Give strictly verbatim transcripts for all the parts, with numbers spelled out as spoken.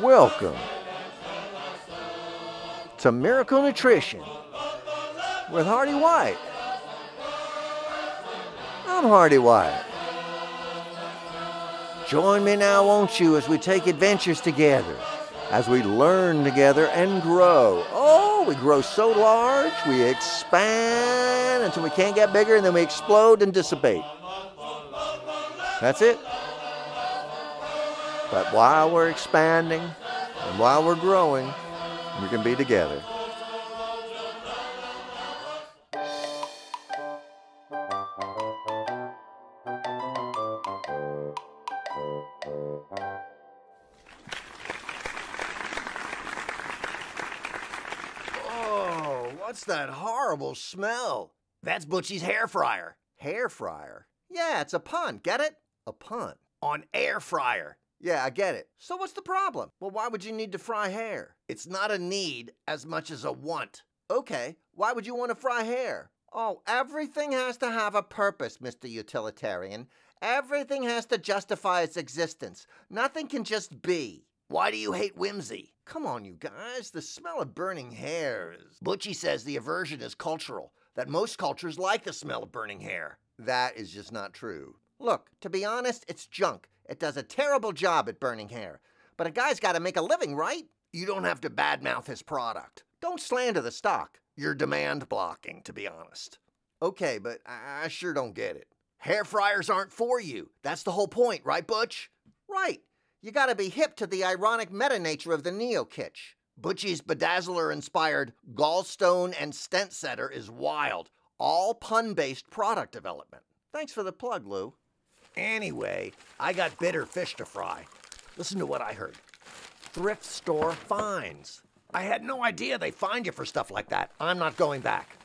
Welcome to Miracle Nutrition with Hardy White. I'm Hardy White. Join me now, won't you, as we take adventures together, as we learn together and grow. Oh, we grow so large, we expand until we can't get bigger, and then we explode and dissipate. That's it. But while we're expanding and while we're growing, we can be together. Oh, what's that horrible smell? That's Butchie's hair fryer. Hair fryer? Yeah, it's a pun. Get it? A pun. On air fryer. Yeah, I get it. So what's the problem? Well, why would you need to fry hair? It's not a need as much as a want. Okay, why would you want to fry hair? Oh, everything has to have a purpose, Mister Utilitarian. Everything has to justify its existence. Nothing can just be. Why do you hate whimsy? Come on, you guys. The smell of burning hair is... Butchie says the aversion is cultural, that most cultures like the smell of burning hair. That is just not true. Look, to be honest, it's junk. It does a terrible job at burning hair. But a guy's got to make a living, right? You don't have to badmouth his product. Don't slander the stock. You're demand blocking, to be honest. Okay, but I, I sure don't get it. Hair fryers aren't for you. That's the whole point, right, Butch? Right. You got to be hip to the ironic meta-nature of the neo-kitsch. Butchie's Bedazzler-inspired gallstone and stent setter is wild. All pun-based product development. Thanks for the plug, Lou. Anyway, I got bitter fish to fry. Listen to what I heard. Thrift store fines. I had no idea they fined you for stuff like that. I'm not going back.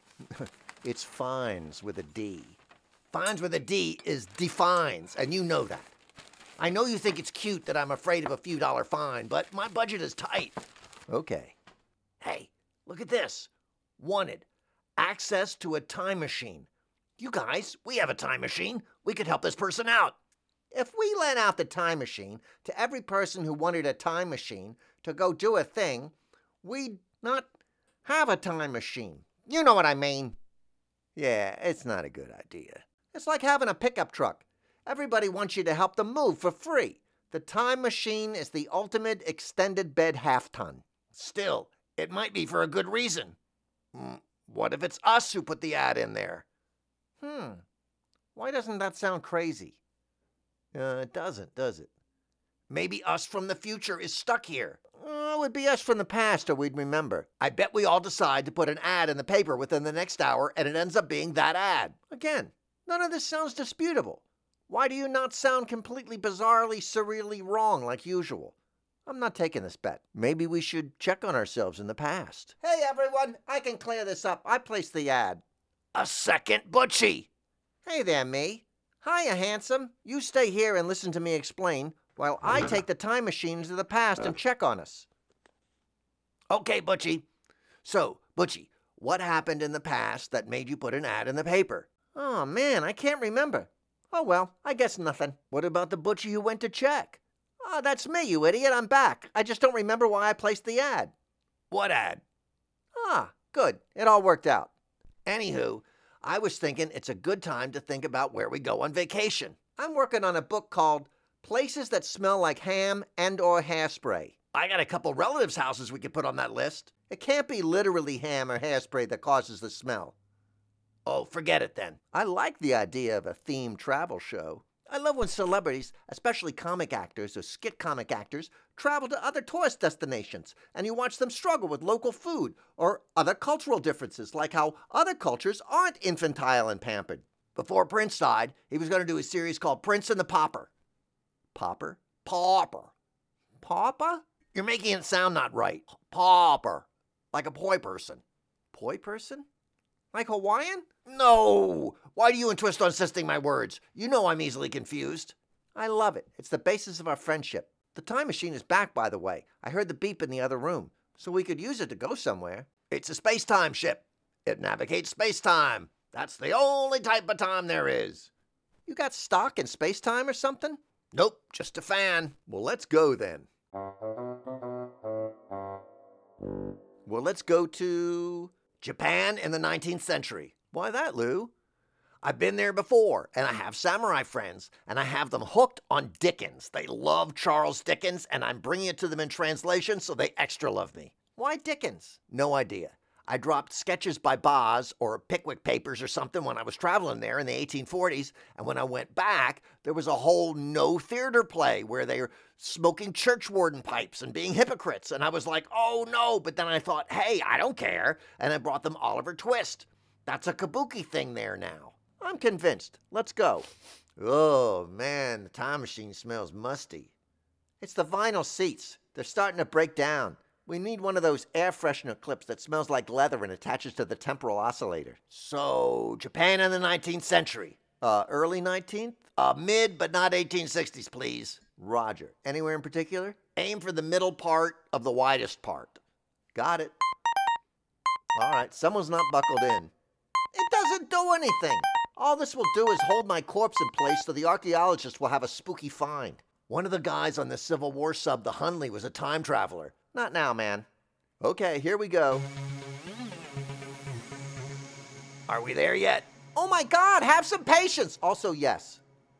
It's fines with a D. Fines with a D is defines, and you know that. I know you think it's cute that I'm afraid of a few dollar fine, but my budget is tight. Okay. Hey, look at this. Wanted. Access to a time machine. You guys, we have a time machine. We could help this person out. If we lent out the time machine to every person who wanted a time machine to go do a thing, we'd not have a time machine. You know what I mean? Yeah, it's not a good idea. It's like having a pickup truck. Everybody wants you to help them move for free. The time machine is the ultimate extended bed half-ton. Still, it might be for a good reason. What if it's us who put the ad in there? Hmm. Why doesn't that sound crazy? Uh, it doesn't, does it? Maybe us from the future is stuck here. Uh, it would be us from the past, or we'd remember. I bet we all decide to put an ad in the paper within the next hour, and it ends up being that ad. Again, none of this sounds disputable. Why do you not sound completely bizarrely, surreally wrong like usual? I'm not taking this bet. Maybe we should check on ourselves in the past. Hey, everyone, I can clear this up. I placed the ad. A second Butchie. Hey there, me. Hiya, handsome. You stay here and listen to me explain while I take the time machine into the past and check on us. Okay, Butchie. So, Butchie, what happened in the past that made you put an ad in the paper? Oh, man, I can't remember. Oh, well, I guess nothing. What about the Butchie who went to check? Oh, that's me, you idiot. I'm back. I just don't remember why I placed the ad. What ad? Ah, good. It all worked out. Anywho, I was thinking it's a good time to think about where we go on vacation. I'm working on a book called Places That Smell Like Ham and or Hairspray. I got a couple relatives' houses we could put on that list. It can't be literally ham or hairspray that causes the smell. Oh, forget it then. I like the idea of a themed travel show. I love when celebrities, especially comic actors or skit comic actors, travel to other tourist destinations, and you watch them struggle with local food or other cultural differences, like how other cultures aren't infantile and pampered. Before Prince died, he was going to do a series called Prince and the Pauper. Pauper? Pauper. Pauper? You're making it sound not right. Pauper. Like a poi person. Poi person? Like Hawaiian? No! Why do you insist on insisting my words? You know I'm easily confused. I love it. It's the basis of our friendship. The time machine is back, by the way. I heard the beep in the other room, so we could use it to go somewhere. It's a space-time ship. It navigates space-time. That's the only type of time there is. You got stock in space-time or something? Nope, just a fan. Well, let's go then. Well, let's go to Japan in the nineteenth century. Why that, Lou? I've been there before, and I have samurai friends, and I have them hooked on Dickens. They love Charles Dickens, and I'm bringing it to them in translation, so they extra love me. Why Dickens? No idea. I dropped Sketches by Boz or Pickwick Papers or something when I was traveling there in the eighteen forties, and when I went back, there was a whole no theater play where they were smoking churchwarden pipes and being hypocrites, and I was like, oh no, but then I thought, hey, I don't care, and I brought them Oliver Twist. That's a kabuki thing there now. I'm convinced. Let's go. Oh, man, the time machine smells musty. It's the vinyl seats. They're starting to break down. We need one of those air freshener clips that smells like leather and attaches to the temporal oscillator. So, Japan in the nineteenth century. Uh, early nineteenth? Uh, mid, but not eighteen sixties, please. Roger. Anywhere in particular? Aim for the middle part of the widest part. Got it. All right, someone's not buckled in. It doesn't do anything. All this will do is hold my corpse in place so the archaeologist will have a spooky find. One of the guys on the Civil War sub, the Hunley, was a time traveler. Not now, man. Okay, here we go. Are we there yet? Oh my God, have some patience. Also, yes.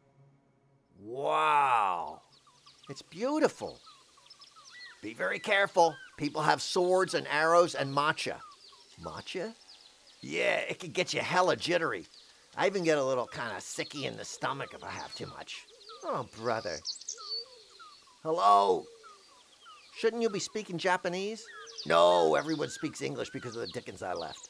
Wow. It's beautiful. Be very careful. People have swords and arrows and matcha. Matcha? Yeah, it can get you hella jittery. I even get a little kind of sicky in the stomach if I have too much. Oh, brother. Hello? Shouldn't you be speaking Japanese? No, everyone speaks English because of the Dickens I left.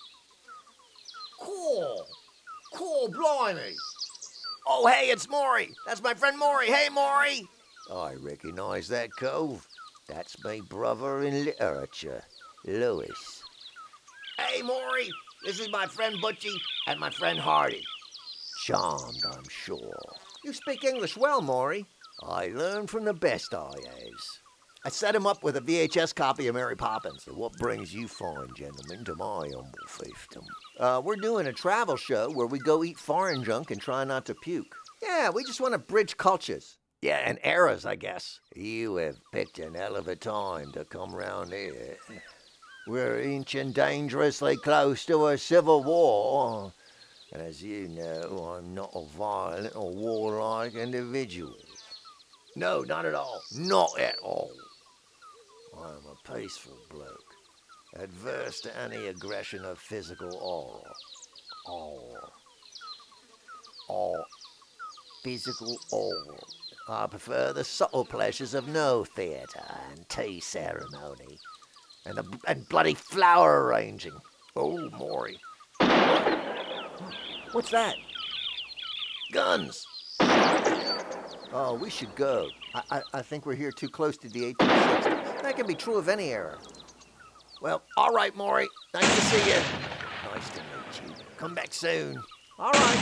Cool. Cool, blimey. Oh, hey, it's Maury. That's my friend Maury. Hey, Maury. I recognize that cove. That's my brother in literature, Lewis. Hey, Maury. This is my friend Butchie and my friend Hardy. Charmed, I'm sure. You speak English well, Maury. I learned from the best I has. I set him up with a V H S copy of Mary Poppins. What brings you fine gentlemen to my humble fiefdom? Uh, we're doing a travel show where we go eat foreign junk and try not to puke. Yeah, we just want to bridge cultures. Yeah, and eras, I guess. You have picked an hell of a time to come round here. We're inching dangerously close to a civil war. And as you know, I'm not a violent or warlike individual. No, not at all. Not at all. I'm a peaceful bloke, adverse to any aggression of physical or, or, or, physical or. I prefer the subtle pleasures of no theatre and tea ceremony, and the and bloody flower arranging. Oh, Maury. What's that? Guns. Oh, we should go. I, I, I think we're here too close to the eighteen sixties. That can be true of any era. Well, all right, Maury. Nice to see you. Nice to meet you. Come back soon. All right.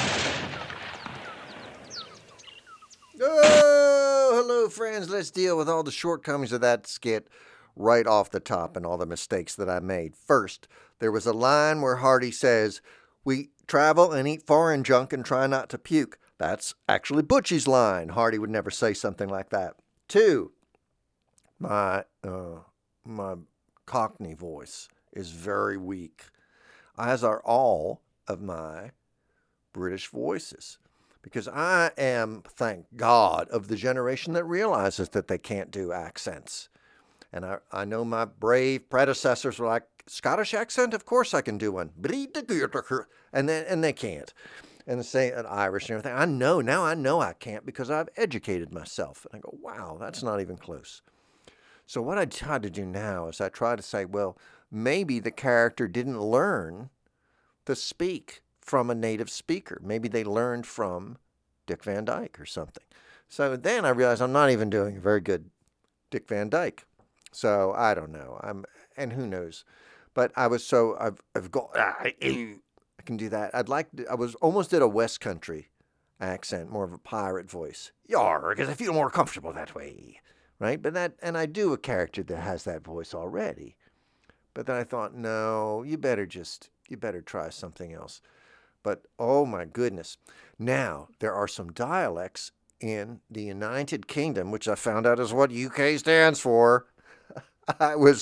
Oh, hello, friends. Let's deal with all the shortcomings of that skit right off the top and all the mistakes that I made. First, there was a line where Hardy says, "We travel and eat foreign junk and try not to puke." That's actually Butchie's line. Hardy would never say something like that. Two, my uh, my Cockney voice is very weak, as are all of my British voices, because I am, thank God, of the generation that realizes that they can't do accents. And I, I know my brave predecessors were like, Scottish accent? Of course I can do one. And then and they can't. And the same and Irish and everything. I know, now I know I can't because I've educated myself. And I go, wow, that's not even close. So what I try to do now is I try to say, well, maybe the character didn't learn to speak from a native speaker. Maybe they learned from Dick Van Dyke or something. So then I realized I'm not even doing a very good Dick Van Dyke. So I don't know. I'm and who knows. But I was so I've I've got I can do that. I'd like to, I was almost did a West Country accent, more of a pirate voice. Yar, because I feel more comfortable that way. Right? But that and I do a character that has that voice already. But then I thought, no, you better just you better try something else. But oh my goodness. Now there are some dialects in the United Kingdom, which I found out is what U K stands for. I was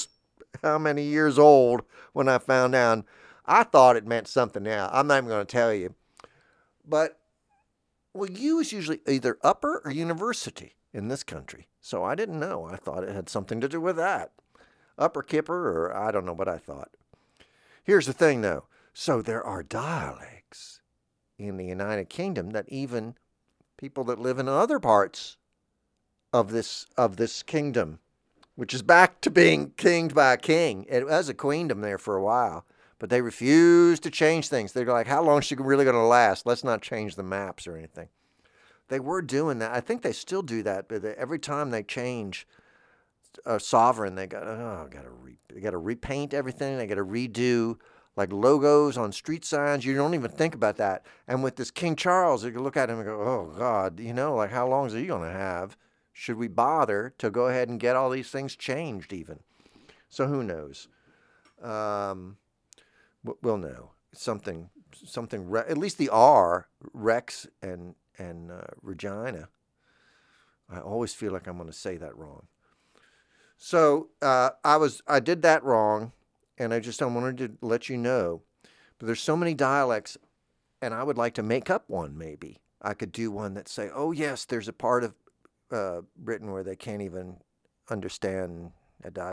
how many years old when I found out. I thought it meant something else. I'm not even going to tell you. But, well, U is usually either upper or university in this country. So I didn't know. I thought it had something to do with that. Upper Kipper, or I don't know what I thought. Here's the thing, though. So there are dialects in the United Kingdom that even people that live in other parts of this of this kingdom, which is back to being kinged by a king. It was a queendom there for a while, but they refused to change things. They're like, how long is she really going to last? Let's not change the maps or anything. They were doing that. I think they still do that, but every time they change a sovereign, they got oh, got to re, they got to repaint everything. They got to redo like logos on street signs. You don't even think about that. And with this King Charles, you can look at him and go, oh God, you know, like how long is he going to have? Should we bother to go ahead and get all these things changed even? So who knows? Um, we'll know something. Something. At least the R, Rex and and uh, Regina. I always feel like I'm going to say that wrong. So uh, I was I did that wrong, and I just I wanted to let you know. But there's so many dialects, and I would like to make up one. Maybe I could do one that say, oh yes, there's a part of Uh, Britain where they can't even understand. Well,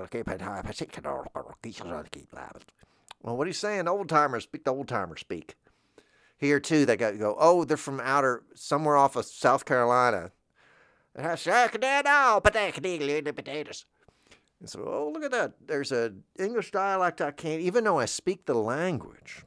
what are you saying? Old timers speak. The old timers speak. Here too, they got to go. Oh, they're from outer somewhere off of South Carolina. And so, oh, look at that. There's a English dialect I can't, even though I speak the language.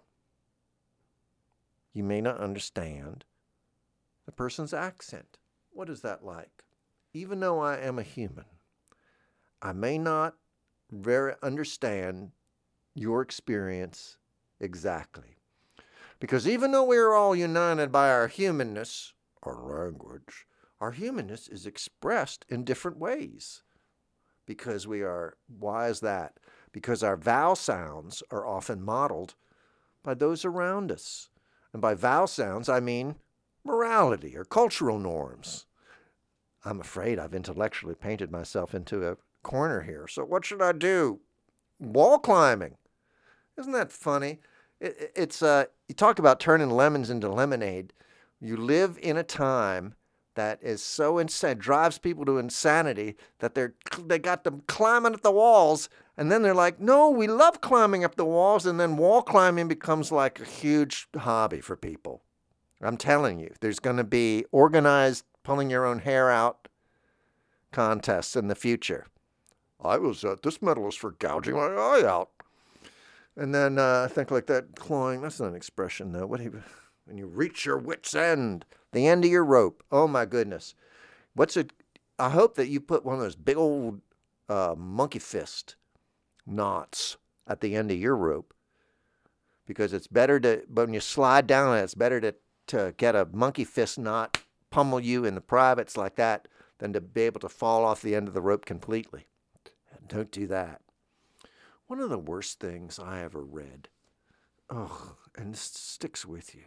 You may not understand the person's accent. What is that like? Even though I am a human, I may not very understand your experience exactly. Because even though we are all united by our humanness, our language, our humanness is expressed in different ways. Because we are, why is that? Because our vowel sounds are often modeled by those around us. And by vowel sounds, I mean morality or cultural norms. I'm afraid I've intellectually painted myself into a corner here. So what should I do? Wall climbing. Isn't that funny? It, it's uh, you talk about turning lemons into lemonade. You live in a time that is so insane, drives people to insanity that they're they got them climbing up the walls, and then they're like, no, we love climbing up the walls, and then wall climbing becomes like a huge hobby for people. I'm telling you, there's going to be organized pulling your own hair out contests in the future. I was at this medal is for gouging my eye out. And then uh, I think like that clawing, that's not an expression though. What do you, when you reach your wit's end, the end of your rope. Oh my goodness. What's it? I hope that you put one of those big old uh, monkey fist knots at the end of your rope. Because it's better to, when you slide down it, it's better to to get a monkey fist knot, pummel you in the privates like that, than to be able to fall off the end of the rope completely. Don't do that. One of the worst things I ever read, oh, and this sticks with you,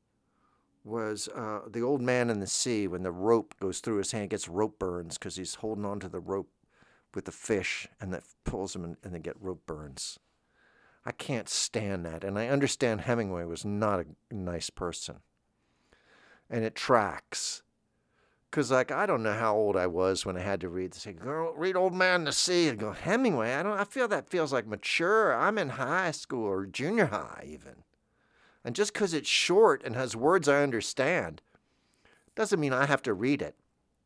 was uh, The Old Man in the Sea, when the rope goes through his hand, gets rope burns because he's holding on to the rope with the fish, and that pulls him and, and they get rope burns. I can't stand that, and I understand Hemingway was not a nice person. And it tracks. Because, like, I don't know how old I was when I had to read this. Say, girl, read Old Man in the Sea. And go, Hemingway, I don't. I feel that feels like mature. I'm in high school or junior high even. And just because it's short and has words I understand doesn't mean I have to read it.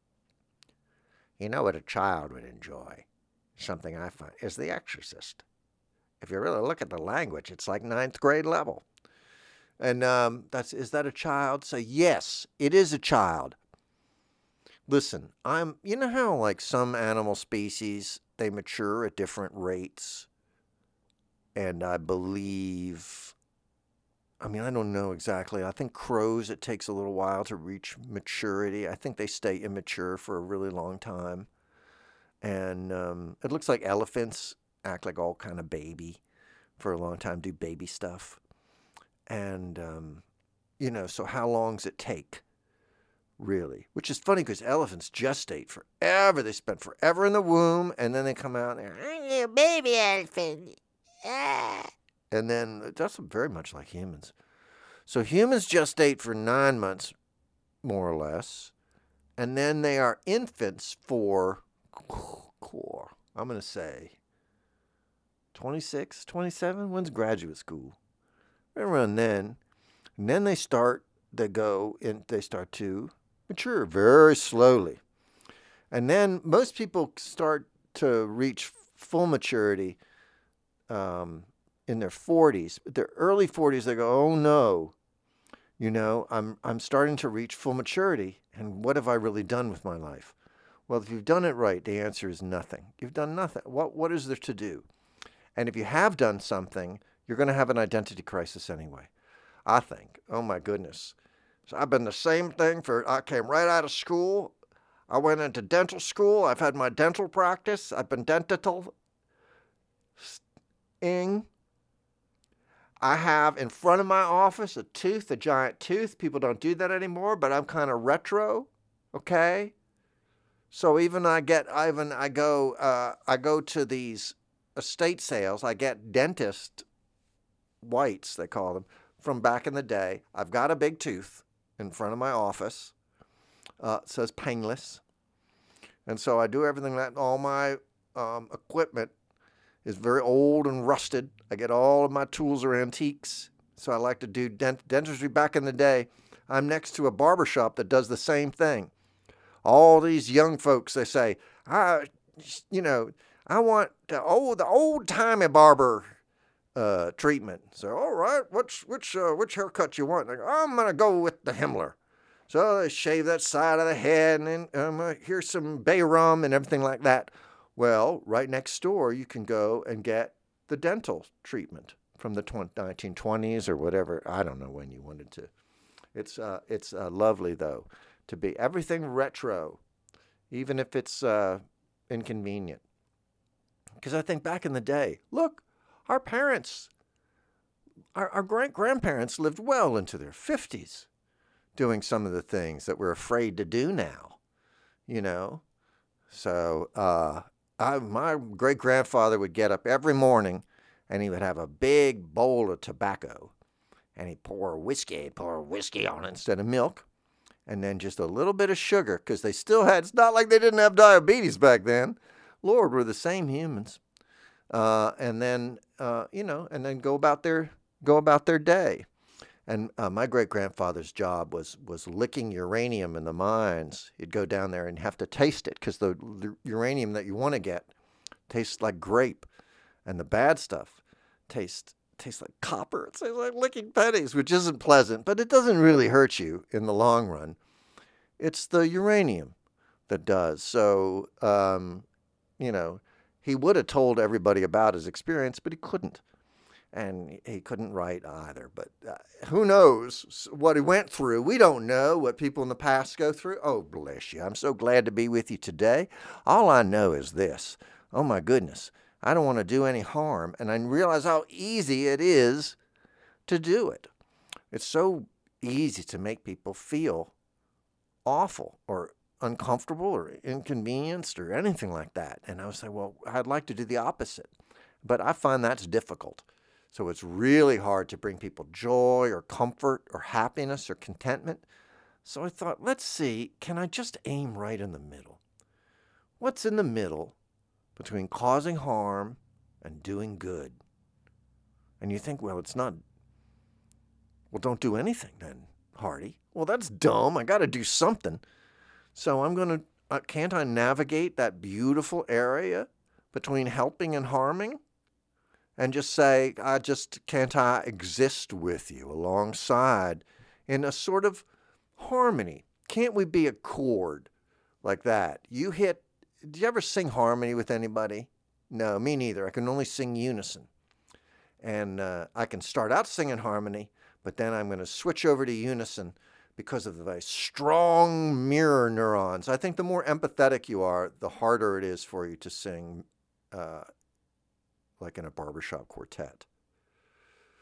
You know what a child would enjoy? Something I find is The Exorcist. If you really look at the language, it's like ninth grade level. And um, that's is that a child? Say, yes, it is a child. Listen, I'm. You know how like some animal species, they mature at different rates? And I believe, I mean, I don't know exactly. I think crows, it takes a little while to reach maturity. I think they stay immature for a really long time. And um, it looks like elephants act like all kind of baby for a long time, do baby stuff. And, um, you know, so how long does it take really. Which is funny because elephants gestate forever. They spend forever in the womb, and then they come out and they're, Baby elephant. Ah. and then that's very much like humans. So humans gestate for nine months, more or less, and then they are infants for, I'm going to say, twenty-six, twenty-seven? When's graduate school? Right around then. And then they start, they go, in, they start to mature very slowly. And then most people start to reach full maturity um, in their forties. Their early forties, they go, oh no, you know, I'm I'm starting to reach full maturity, and what have I really done with my life? Well, if you've done it right, the answer is nothing. You've done nothing. What What is there to do? And if you have done something, you're going to have an identity crisis anyway, I think. Oh, my goodness. So I've been the same thing for, I came right out of school. I went into dental school. I've had my dental practice. I've been dental ing. I have in front of my office a tooth, a giant tooth. People don't do that anymore, but I'm kind of retro, okay? So even I get, even I go, uh, I go to these estate sales. I get dentist whites, they call them, from back in the day. I've got a big tooth in front of my office. Uh, it says painless. And so I do everything that all my um, equipment is very old and rusted. I get all of my tools are antiques. So I like to do dent- dentistry back in the day. I'm next to a barber shop that does the same thing. All these young folks, they say, I, you know, I want the old, the old-timey barber uh, treatment. So, all right, which which uh, which haircut you want? They go, I'm gonna go with the Himmler. So they shave that side of the head, and then um, uh, here's some bay rum and everything like that. Well, right next door, you can go and get the dental treatment from the nineteen twenties or whatever. I don't know when you wanted to. It's uh, it's uh, lovely though to be everything retro, even if it's uh, inconvenient. Because I think back in the day, look, our parents, our, our great-grandparents lived well into their fifties doing some of the things that we're afraid to do now, you know. So uh, I, my great-grandfather would get up every morning and he would have a big bowl of tobacco and he'd pour whiskey, pour whiskey on it instead of milk, and then just a little bit of sugar because they still had, it's not like they didn't have diabetes back then. Lord, we're the same humans. Uh, and then, uh, you know, and then go about their go about their day. And uh, my great-grandfather's job was was licking uranium in the mines. He'd go down there and have to taste it because the, the uranium that you want to get tastes like grape, and the bad stuff tastes tastes like copper. It tastes like licking pennies, which isn't pleasant, but it doesn't really hurt you in the long run. It's the uranium that does. So, um, you know, he would have told everybody about his experience, but he couldn't. And he couldn't write either. But uh, who knows what he went through? We don't know what people in the past go through. Oh, bless you. I'm so glad to be with you today. All I know is this. Oh, my goodness. I don't want to do any harm. And I realize how easy it is to do it. It's so easy to make people feel awful or uncomfortable or inconvenienced or anything like that. And I was like, well, I'd like to do the opposite. But I find that's difficult. So it's really hard to bring people joy or comfort or happiness or contentment. So I thought, let's see, can I just aim right in the middle? What's in the middle between causing harm and doing good? And you think, well, it's not, well, don't do anything then, Hardy. Well, that's dumb. I got to do something. So I'm going to, uh, can't I navigate that beautiful area between helping and harming? And just say, I just, can't I exist with you alongside in a sort of harmony? Can't we be a chord like that? You hit, do you ever sing harmony with anybody? No, me neither. I can only sing unison. And uh, I can start out singing harmony, but then I'm going to switch over to unison because of the very strong mirror neurons. I think the more empathetic you are, the harder it is for you to sing uh, like in a barbershop quartet.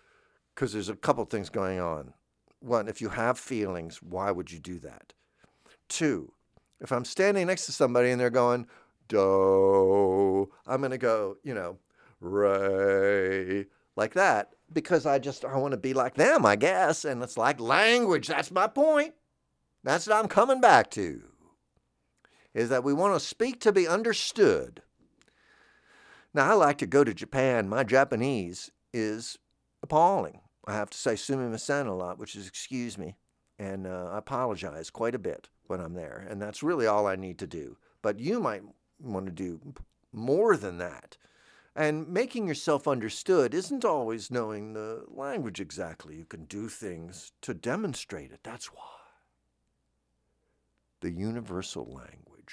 Because there's a couple things going on. One, if you have feelings, why would you do that? too. If I'm standing next to somebody and they're going, do, I'm going to go, you know, re, like that, because I just, I want to be like them, I guess. And it's like language. That's my point. That's what I'm coming back to, is that we want to speak to be understood. Now, I like to go to Japan. My Japanese is appalling. I have to say sumimasen a lot, which is excuse me. And uh, I apologize quite a bit when I'm there. And that's really all I need to do. But you might want to do more than that. And making yourself understood isn't always knowing the language exactly. You can do things to demonstrate it. That's why. The universal language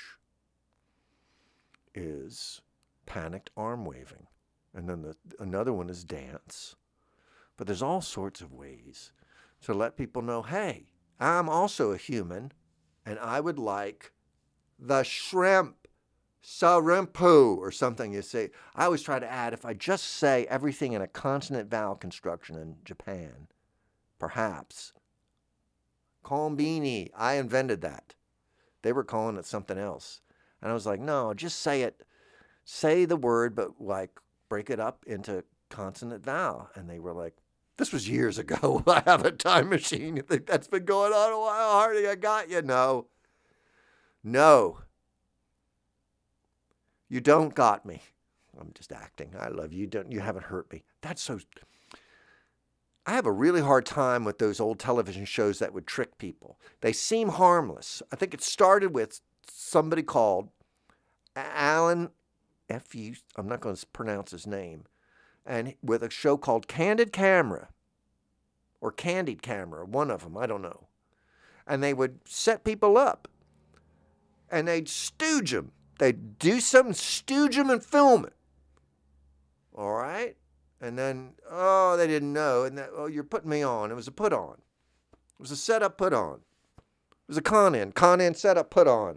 is panicked arm waving. And then the, another one is dance. But there's all sorts of ways to let people know, hey, I'm also a human, and I would like the shrimp, sarimpu, or something you say. I always try to add, if I just say everything in a consonant vowel construction in Japan, perhaps. Kombini, I invented that. They were calling it something else. And I was like, no, just say it. Say the word, but like break it up into consonant vowel. And they were like, this was years ago. I have a time machine. You think that's been going on a while, Hardy? I got you. No. No. You don't got me. I'm just acting. I love you. You don't, you haven't hurt me. That's so... I have a really hard time with those old television shows that would trick people. They seem harmless. I think it started with somebody called Alan F U, I'm not going to pronounce his name, and with a show called Candid Camera, or Candid Camera, one of them, I don't know. And they would set people up, and they'd stooge them. They'd do something, stooge them, and film it. All right? And then, oh, they didn't know. And that, oh, you're putting me on. It was a put on. It was a setup put on. It was a con-in. Con-in setup put on.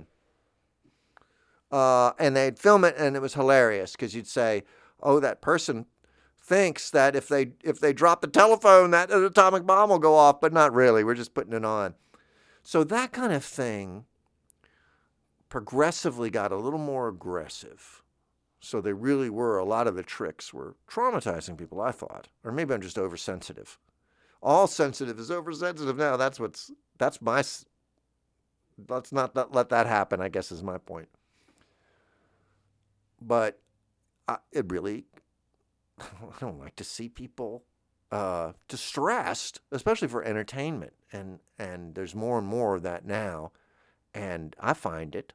Uh, and they'd film it, and it was hilarious because you'd say, oh, that person thinks that if they if they drop the telephone, that an atomic bomb will go off, but not really. We're just putting it on. So that kind of thing progressively got a little more aggressive. So they really were, a lot of the tricks were traumatizing people, I thought. Or maybe I'm just oversensitive. All sensitive is oversensitive now. That's what's, that's my, let's not let that happen, I guess is my point. But I, it really, I don't like to see people uh, distressed, especially for entertainment. And, and there's more and more of that now. And I find it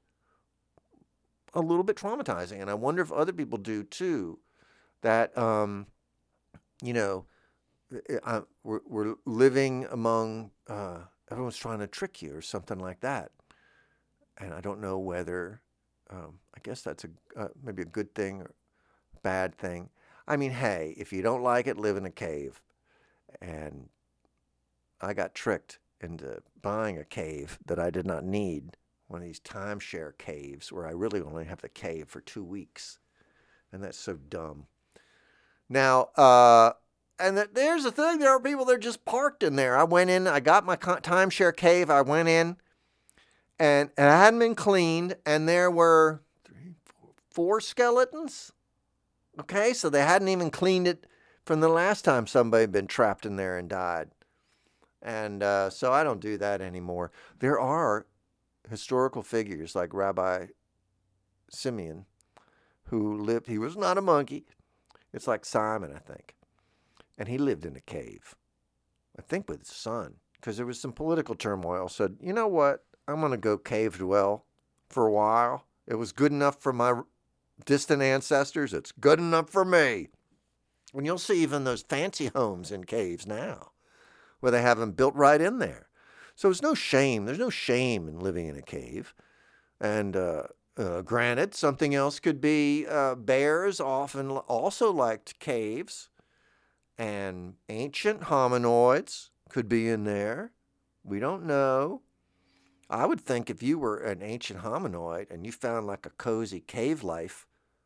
a little bit traumatizing. And I wonder if other people do too. That, um, you know, I, we're, we're living among, uh, everyone's trying to trick you or something like that. And I don't know whether, um, I guess that's a uh, maybe a good thing or bad thing. I mean, hey, if you don't like it, live in a cave. And I got tricked into buying a cave that I did not need. One of these timeshare caves where I really only have the cave for two weeks. And that's so dumb. Now, uh, and th- there's the thing. There are people that are just parked in there. I went in. I got my con- timeshare cave. I went in. And, and it hadn't been cleaned. And there were three, four, four skeletons. Okay, so they hadn't even cleaned it from the last time somebody had been trapped in there and died. And uh, so I don't do that anymore. There are historical figures like Rabbi Simeon, who lived, he was not a monkey. It's like Simon, I think. And he lived in a cave, I think with his son, because there was some political turmoil. Said, you know what? I'm going to go cave dwell for a while. It was good enough for my distant ancestors. It's good enough for me. And you'll see even those fancy homes in caves now, where they have them built right in there. So there's no shame. There's no shame in living in a cave. And uh, uh, granted, something else could be uh, bears often also liked caves. And ancient hominoids could be in there. We don't know. I would think if you were an ancient hominoid and you found like a cozy cave life,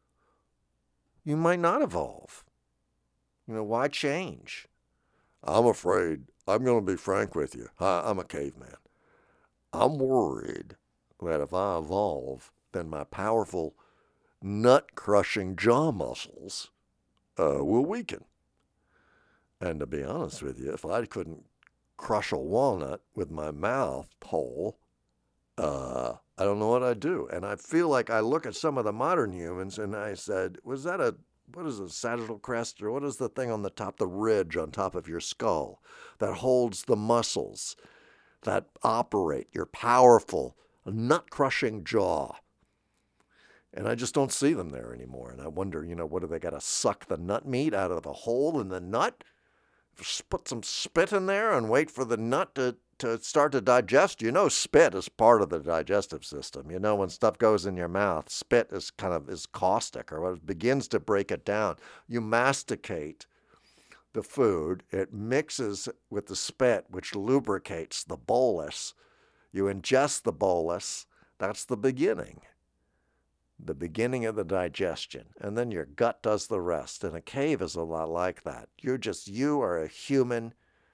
you might not evolve. You know, why change? I'm afraid, I'm going to be frank with you. Hi, I'm a caveman. I'm worried that if I evolve, then my powerful nut-crushing jaw muscles uh, will weaken. And to be honest with you, if I couldn't crush a walnut with my mouth hole, uh, I don't know what I'd do. And I feel like I look at some of the modern humans and I said, was that a, what is a sagittal crest, or what is the thing on the top, the ridge on top of your skull that holds the muscles that operate your powerful, nut-crushing jaw? And I just don't see them there anymore. And I wonder, you know, what do they got to suck the nut meat out of the hole in the nut? Put some spit in there and wait for the nut to, to start to digest. You know, spit is part of the digestive system. You know, when stuff goes in your mouth, spit is kind of is caustic, or what begins to break it down. You masticate the food. It mixes with the spit, which lubricates the bolus. You ingest the bolus. That's the beginning. The beginning of the digestion, and then your gut does the rest. And a cave is a lot like that. You're just, you are a human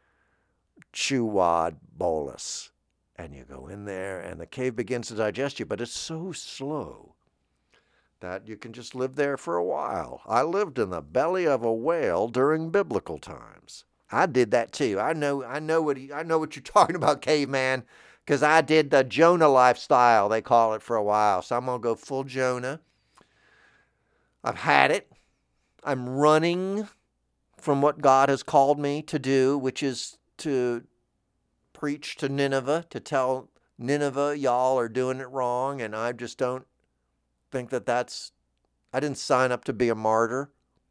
chewad bolus, and you go in there, and the cave begins to digest you, but it's so slow that you can just live there for a while. I lived in the belly of a whale during biblical times. I did that too. I know, I know what he, I know what you're talking about, caveman. Because I did the Jonah lifestyle, they call it, for a while. So I'm going to go full Jonah. I've had it. I'm running from what God has called me to do, which is to preach to Nineveh, to tell Nineveh, y'all are doing it wrong. And I just don't think that that's, I didn't sign up to be a martyr.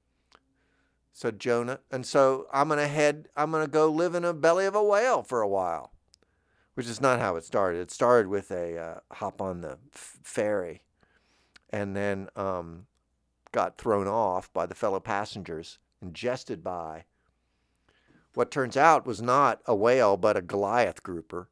So Jonah. And so I'm going to head, I'm going to go live in the belly of a whale for a while. Which is not how it started. It started with a uh, hop on the f- ferry and then um, got thrown off by the fellow passengers, ingested by what turns out was not a whale, but a Goliath grouper.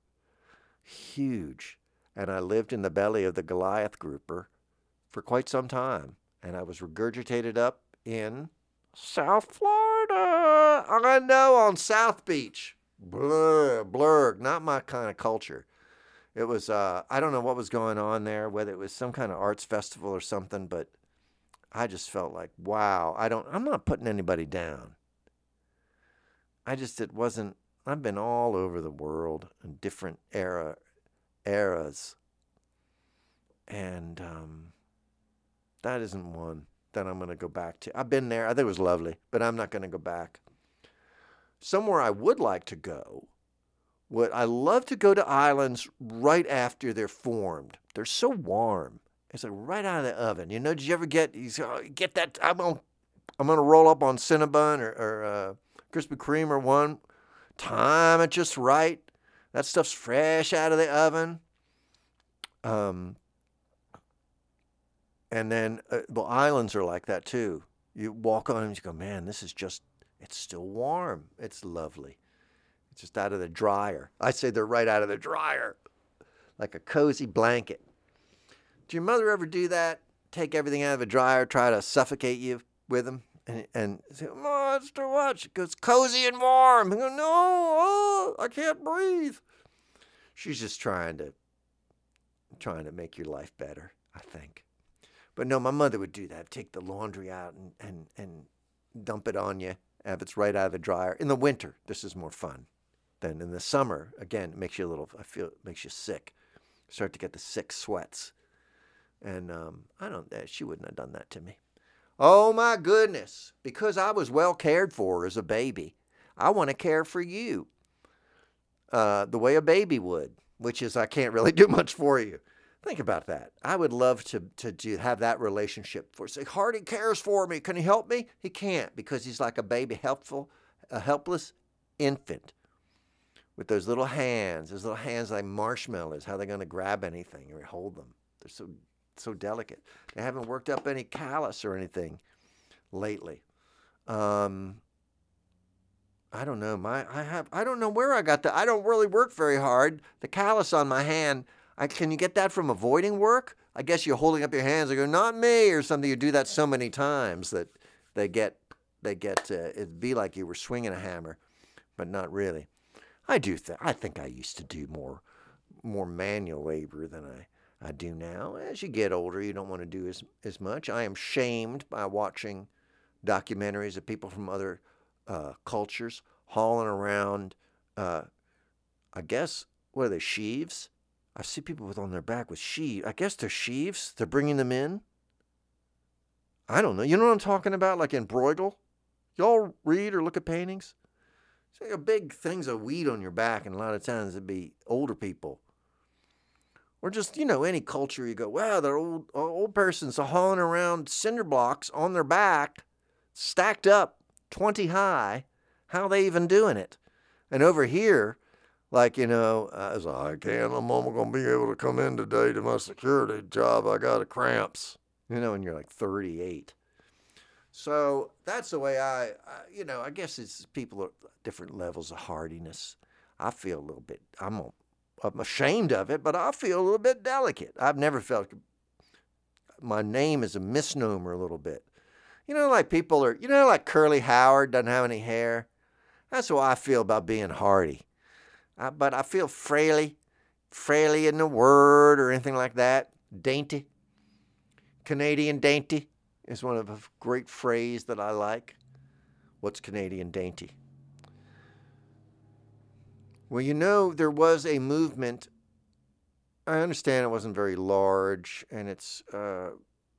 Huge. And I lived in the belly of the Goliath grouper for quite some time. And I was regurgitated up in South Florida. I know, on South Beach. Blur, blur, not my kind of culture. It was, uh, I don't know what was going on there, whether it was some kind of arts festival or something, but I just felt like, wow, I don't, I'm not putting anybody down. I just, it wasn't, I've been all over the world in different era, eras. And um, that isn't one that I'm going to go back to. I've been there. I think it was lovely, but I'm not going to go back. Somewhere I would like to go, what I love to go to islands right after they're formed. They're so warm. It's like right out of the oven. You know, did you ever get you say, oh, get that? I'm gonna I'm gonna roll up on Cinnabon or, or uh, Krispy Kreme or one. Time it just right. That stuff's fresh out of the oven. Um, and then uh, the islands are like that too. You walk on them and you go, man, this is just. It's still warm. It's lovely. It's just out of the dryer. I say they're right out of the dryer, like a cozy blanket. Did your mother ever do that? Take everything out of a dryer, try to suffocate you with them, and, and say, monster, what? She goes, cozy and warm. I go, no, oh, I can't breathe. She's just trying to, trying to make your life better, I think. But no, my mother would do that. Take the laundry out and, and, and dump it on you. If it's right out of the dryer. In the winter, this is more fun than in the summer. Again, it makes you a little, I feel, it makes you sick. Start to get the sick sweats. And um, I don't, she wouldn't have done that to me. Oh my goodness. Because I was well cared for as a baby, I want to care for you uh, the way a baby would, which is I can't really do much for you. Think about that. I would love to, to, to have that relationship for, say, Hardy cares for me. Can he help me? He can't because he's like a baby, helpful, a helpless infant with those little hands, those little hands like marshmallows. How are they going to grab anything or hold them? They're so, so delicate. They haven't worked up any callus or anything lately. Um, I don't know. My, I have, I don't know where I got that. I don't really work very hard. The callus on my hand, I, can you get that from avoiding work? I guess you're holding up your hands and go, not me, or something. You do that so many times that they get, they get, uh, it'd be like you were swinging a hammer, but not really. I do think, I think I used to do more, more manual labor than I I do now. As you get older, you don't want to do as, as much. I am shamed by watching documentaries of people from other uh, cultures hauling around, uh, I guess, what are they, sheaves? I see people with on their back with sheaves. I guess they're sheaves. They're bringing them in. I don't know. You know what I'm talking about? Like in Bruegel? Y'all read or look at paintings? It's like a big things of weed on your back, and a lot of times it'd be older people. Or just, you know, any culture you go, wow, they're old, old person's hauling around cinder blocks on their back, stacked up twenty high. How are they even doing it? And over here, like, you know, I was like, I can't, I'm only going to be able to come in today to my security job. I got a cramps. You know, and you're like thirty-eight. So that's the way I, I you know, I guess it's people at different levels of hardiness. I feel a little bit, I'm, I'm ashamed of it, but I feel a little bit delicate. I've never felt, my name is a misnomer a little bit. You know, like people are, you know, like Curly Howard doesn't have any hair. That's what I feel about being hardy. I, but I feel frailly, frailly in the word or anything like that. Dainty. Canadian dainty is one of a great phrase that I like. What's Canadian dainty? Well, you know, there was a movement. I understand it wasn't very large, and it's, uh,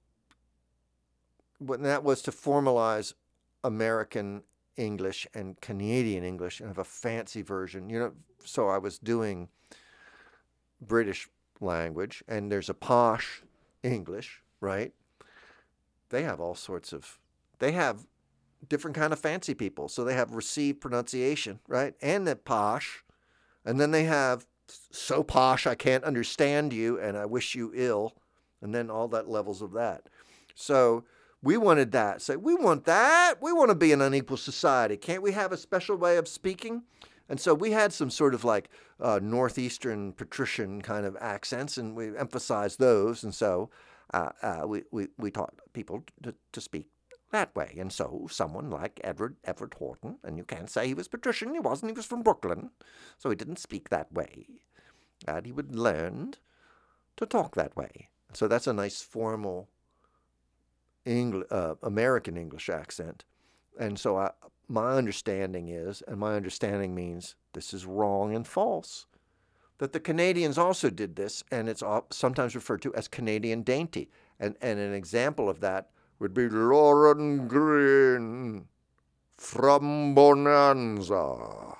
but that was to formalize American English and Canadian English and have a fancy version. You know, so I was doing British language, and there's a posh English, right? They have all sorts of, they have different kind of fancy people. So they have received pronunciation, right? And the posh. And then they have so posh I can't understand you and I wish you ill. And then all that levels of that. So we wanted that. So we want that. We want to be an unequal society. Can't we have a special way of speaking? And so we had some sort of like uh, Northeastern patrician kind of accents, and we emphasized those. And so uh, uh, we, we, we taught people to, to speak that way. And so someone like Edward Everett Horton, and you can't say he was patrician, he wasn't, he was from Brooklyn, so he didn't speak that way. And he would learn to talk that way. So that's a nice formal Engl- uh, American English accent. And so I, my understanding is, and my understanding means this is wrong and false, that the Canadians also did this, and it's sometimes referred to as Canadian dainty. And, and an example of that would be Lauren Green from Bonanza,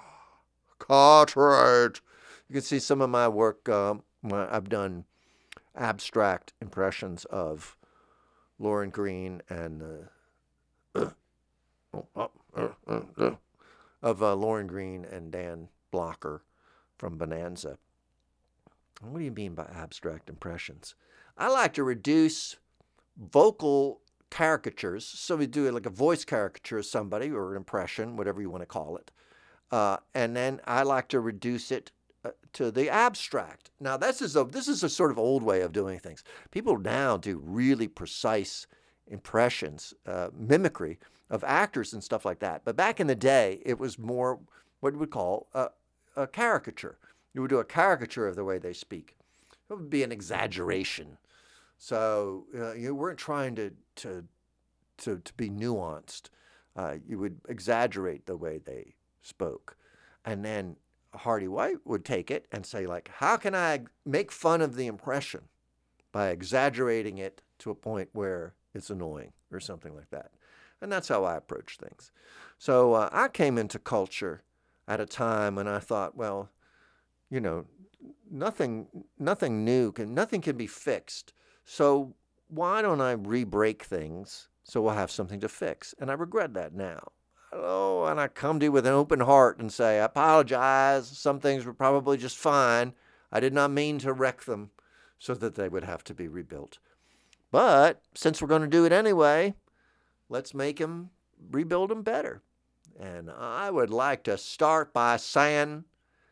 Cartwright. You can see some of my work. Um, my, I've done abstract impressions of Lauren Green and uh, uh, uh, uh, uh, of uh, Lauren Green and Dan Blocker from Bonanza. What do you mean by abstract impressions? I like to reduce vocal caricatures. So we do like a voice caricature of somebody or an impression, whatever you want to call it. Uh, and then I like to reduce it uh, to the abstract. Now, this is, a, this is a sort of old way of doing things. People now do really precise impressions, uh, mimicry of actors and stuff like that. But back in the day, it was more what we would call a, a caricature. You would do a caricature of the way they speak. It would be an exaggeration. So uh, you weren't trying to to to, to be nuanced. Uh, you would exaggerate the way they spoke. And then Hardy White would take it and say, like, how can I make fun of the impression by exaggerating it to a point where it's annoying or something like that? And that's how I approach things. So uh, I came into culture at a time when I thought, well, you know, nothing nothing new, can nothing can be fixed. So why don't I re-break things so we'll have something to fix? And I regret that now. Oh, and I come to you with an open heart and say, I apologize. Some things were probably just fine. I did not mean to wreck them so that they would have to be rebuilt. But since we're going to do it anyway, let's make them, rebuild them better. And I would like to start by saying,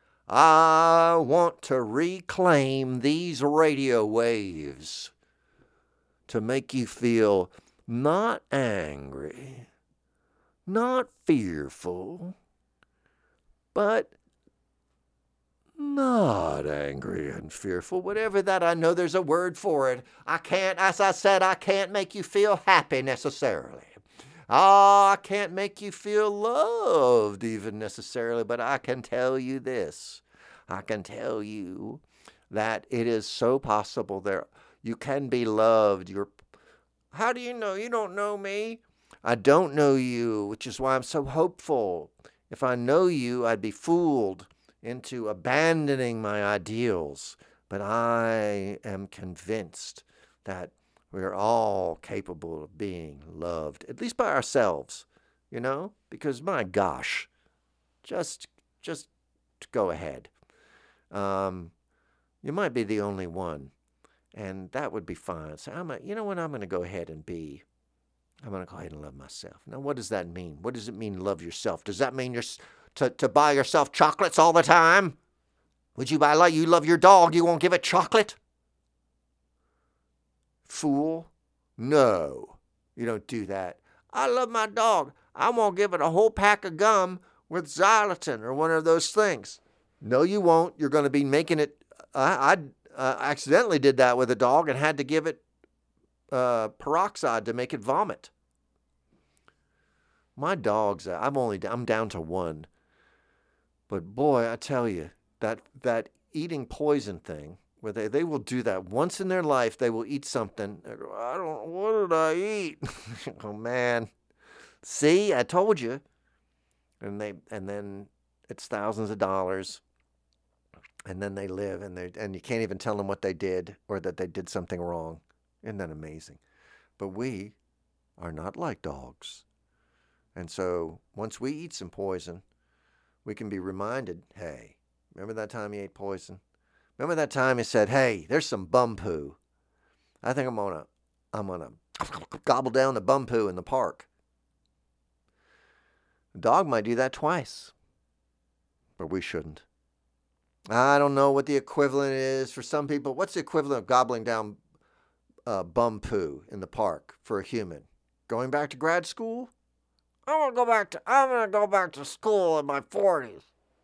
I want to reclaim these radio waves to make you feel not angry, not fearful, but not angry and fearful. Whatever that, I know there's a word for it. I can't, as I said, I can't make you feel happy necessarily. Ah, I can't make you feel loved even necessarily, but I can tell you this. I can tell you that it is so possible there you can be loved. You're, how do you know? You don't know me. I don't know you, which is why I'm so hopeful. If I know you, I'd be fooled into abandoning my ideals. But I am convinced that we're all capable of being loved, at least by ourselves, you know? Because, my gosh, just, just go ahead. Um, you might be the only one, and that would be fine. So, I'm a, you know what? I'm going to go ahead and be. I'm going to go ahead and love myself. Now, what does that mean? What does it mean, love yourself? Does that mean you're to, to buy yourself chocolates all the time? Would you buy, like, you love your dog, you won't give it chocolate? Fool. No, you don't do that. I love my dog. I won't give it a whole pack of gum with xylitol or one of those things. No, you won't. You're going to be making it. I, I uh, accidentally did that with a dog and had to give it uh, peroxide to make it vomit. My dogs, I'm only I'm down to one. But boy, I tell you, that that eating poison thing, where they, they will do that once in their life. They will eat something. I don't, what did I eat? Oh, man. See, I told you. And they and then it's thousands of dollars. And then they live, and they and you can't even tell them what they did or that they did something wrong. Isn't that amazing? But we are not like dogs. And so once we eat some poison, we can be reminded, hey, remember that time you ate poison? Remember that time you said, hey, there's some bum poo. I think I'm gonna, I'm gonna gobble down the bum poo in the park. A dog might do that twice, but we shouldn't. I don't know what the equivalent is for some people. What's the equivalent of gobbling down uh, bum poo in the park for a human? Going back to grad school? I'm gonna go back to, I'm gonna go back to school in my forties.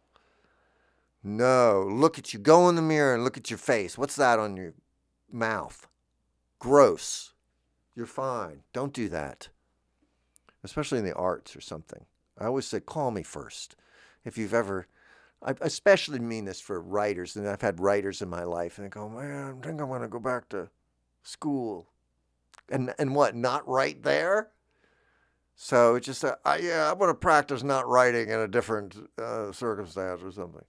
No, look at you. Go in the mirror and look at your face. What's that on your mouth? Gross. You're fine. Don't do that. Especially in the arts or something. I always say, call me first. If you've ever, I especially mean this for writers, and I've had writers in my life, and they go, man, I think I want to go back to school. And and what, not right there? So it's just, a, I, yeah, I want to practice not writing in a different uh, circumstance or something.